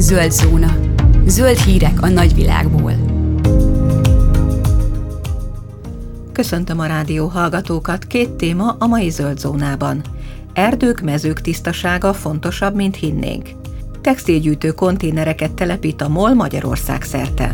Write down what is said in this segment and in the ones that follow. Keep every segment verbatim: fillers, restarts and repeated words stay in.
Zöld zóna. Zöld hírek a nagyvilágból. Köszöntöm a rádió hallgatókat, két téma a mai Zöld zónában. Erdők, mezők tisztasága fontosabb, mint hinnénk. Textilgyűjtő konténereket telepít a MOL Magyarország szerte.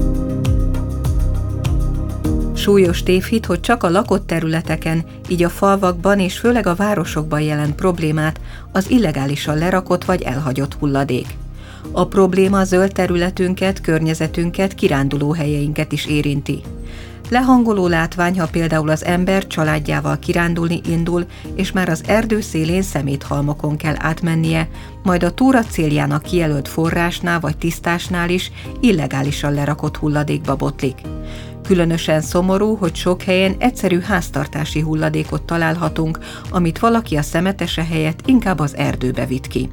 Súlyos tévhit, hogy csak a lakott területeken, így a falvakban és főleg a városokban jelent problémát az illegálisan lerakott vagy elhagyott hulladék. A probléma zöld területünket, környezetünket, kirándulóhelyeinket is érinti. Lehangoló látvány, ha például az ember családjával kirándulni indul, és már az erdő szélén szeméthalmokon kell átmennie, majd a túra céljának kijelölt forrásnál vagy tisztásnál is illegálisan lerakott hulladékba botlik. Különösen szomorú, hogy sok helyen egyszerű háztartási hulladékot találhatunk, amit valaki a szemetese helyett inkább az erdőbe vitt ki.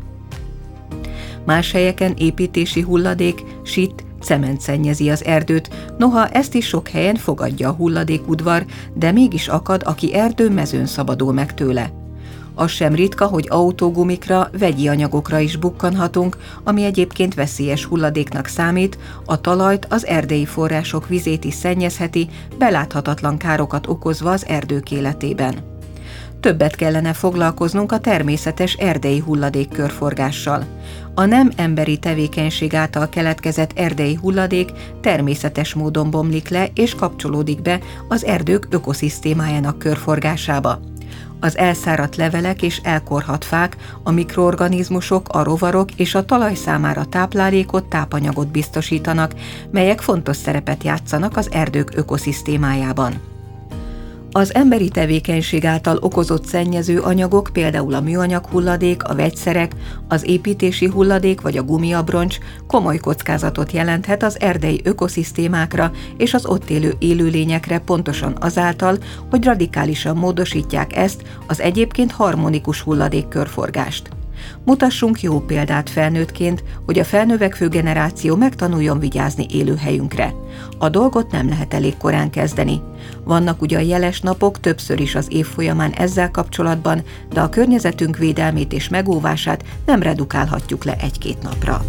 Más helyeken építési hulladék, sitt, cement szennyezi az erdőt, noha ezt is sok helyen fogadja a hulladékudvar, de mégis akad, aki erdő mezőn szabadul meg tőle. Az sem ritka, hogy autógumikra, vegyi anyagokra is bukkanhatunk, ami egyébként veszélyes hulladéknak számít, a talajt, az erdei források vizét is szennyezheti, beláthatatlan károkat okozva az erdők életében. Többet kellene foglalkoznunk a természetes erdei hulladékkörforgással. A nem emberi tevékenység által keletkezett erdei hulladék természetes módon bomlik le és kapcsolódik be az erdők ökoszisztémájának körforgásába. Az elszáradt levelek és elkorhadt fák, a mikroorganizmusok, a rovarok és a talaj számára táplálékot, tápanyagot biztosítanak, melyek fontos szerepet játszanak az erdők ökoszisztémájában. Az emberi tevékenység által okozott szennyező anyagok, például a műanyag hulladék, a vegyszerek, az építési hulladék vagy a gumiabroncs komoly kockázatot jelenthet az erdei ökoszisztémákra és az ott élő élőlényekre pontosan azáltal, hogy radikálisan módosítják ezt az egyébként harmonikus hulladékkörforgást. Mutassunk jó példát felnőttként, hogy a felnövekvő generáció megtanuljon vigyázni élőhelyünkre. A dolgot nem lehet elég korán kezdeni. Vannak ugyan jeles napok többször is az év folyamán ezzel kapcsolatban, de a környezetünk védelmét és megóvását nem redukálhatjuk le egy-két napra.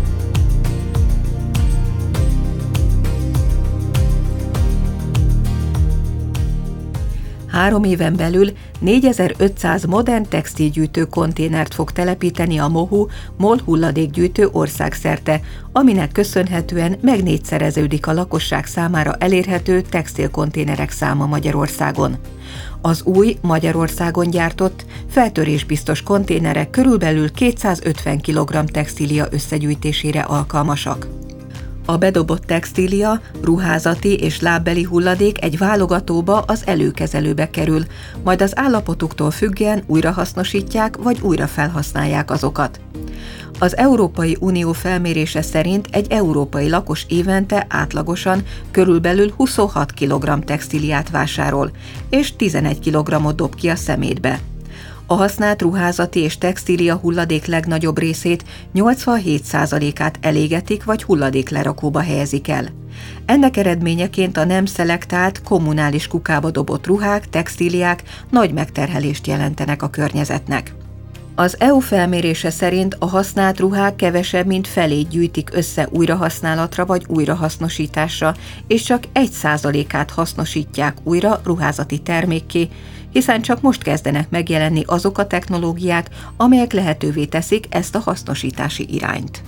Három éven belül négyezer-ötszáz modern textilgyűjtő konténert fog telepíteni a MOHU MOL hulladékgyűjtő országszerte, aminek köszönhetően megnégyszereződik a lakosság számára elérhető textilkonténerek száma Magyarországon. Az új, Magyarországon gyártott, feltörésbiztos konténerek körülbelül kétszázötven kilogramm textília összegyűjtésére alkalmasak. A bedobott textília, ruházati és lábbeli hulladék egy válogatóba, az előkezelőbe kerül, majd az állapotuktól függően újrahasznosítják vagy újra felhasználják azokat. Az Európai Unió felmérése szerint egy európai lakos évente átlagosan körülbelül huszonhat kilogramm textíliát vásárol, és tizenegy kilogrammot dob ki a szemétbe. A használt ruházati és textília hulladék legnagyobb részét, nyolcvanhét százalékát elégetik vagy hulladéklerakóba helyezik el. Ennek eredményeként a nem szelektált, kommunális kukába dobott ruhák, textíliák nagy megterhelést jelentenek a környezetnek. Az é u felmérése szerint a használt ruhák kevesebb, mint felét gyűjtik össze újrahasználatra vagy újrahasznosításra, és csak egy százalékát hasznosítják újra ruházati termékké, hiszen csak most kezdenek megjelenni azok a technológiák, amelyek lehetővé teszik ezt a hasznosítási irányt.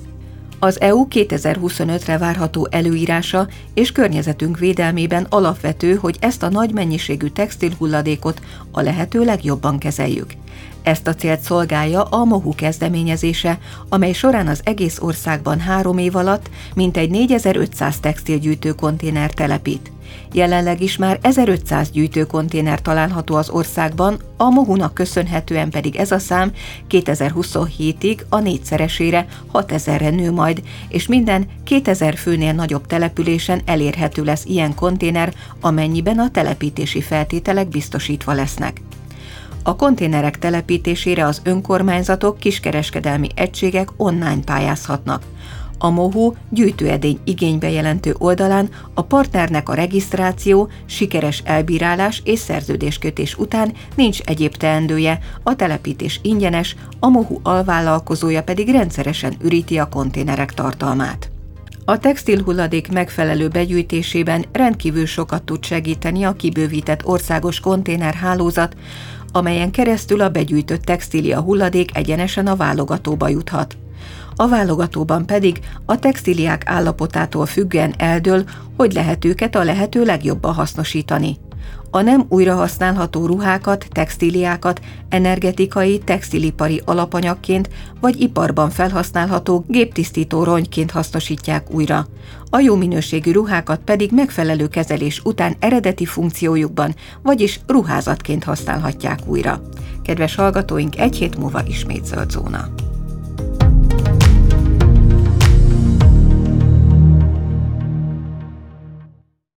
Az é u kétezer-huszonötre várható előírása és környezetünk védelmében alapvető, hogy ezt a nagy mennyiségű textilhulladékot a lehető legjobban kezeljük. Ezt a célt szolgálja a MOHU kezdeményezése, amely során az egész országban három év alatt mintegy négyezer-ötszáz textilgyűjtő konténer telepít. Jelenleg is már ezerötszáz gyűjtőkonténer található az országban, a MOHU-nak köszönhetően pedig ez a szám kétezer-huszonhétig a négyszeresére, hatezerre nő majd, és minden kétezer főnél nagyobb településen elérhető lesz ilyen konténer, amennyiben a telepítési feltételek biztosítva lesznek. A konténerek telepítésére az önkormányzatok, kiskereskedelmi egységek online pályázhatnak. A Mohu gyűjtőedény igénybe jelentő oldalán a partnernek a regisztráció, sikeres elbírálás és szerződéskötés után nincs egyéb teendője, a telepítés ingyenes, a Mohu alvállalkozója pedig rendszeresen üríti a konténerek tartalmát. A textilhulladék megfelelő begyűjtésében rendkívül sokat tud segíteni a kibővített országos konténerhálózat, amelyen keresztül a begyűjtött textília hulladék egyenesen a válogatóba juthat. A válogatóban pedig a textíliák állapotától függően eldől, hogy lehet őket a lehető legjobban hasznosítani. A nem újrahasználható ruhákat, textíliákat energetikai, textilipari alapanyagként vagy iparban felhasználható géptisztító rongyként hasznosítják újra. A jó minőségű ruhákat pedig megfelelő kezelés után eredeti funkciójukban, vagyis ruházatként használhatják újra. Kedves hallgatóink, egy hét múlva ismét Zöld Zóna.